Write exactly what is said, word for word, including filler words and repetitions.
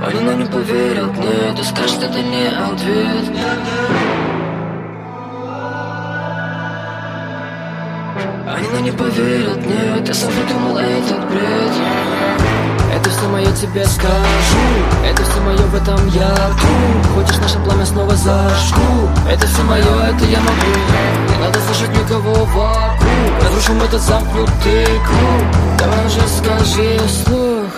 Они нам не поверят, нет, и скажут, это не ответ. Они нам не поверят, нет, я сам придумал этот бред. Это все мое тебе скажу, это все мое, в этом я тру. Хочешь наше пламя снова зажгу. Это все мое, это я могу. Не надо слушать никого вокруг. Разрушим этот замкнутый круг. Давай уже скажи вслух.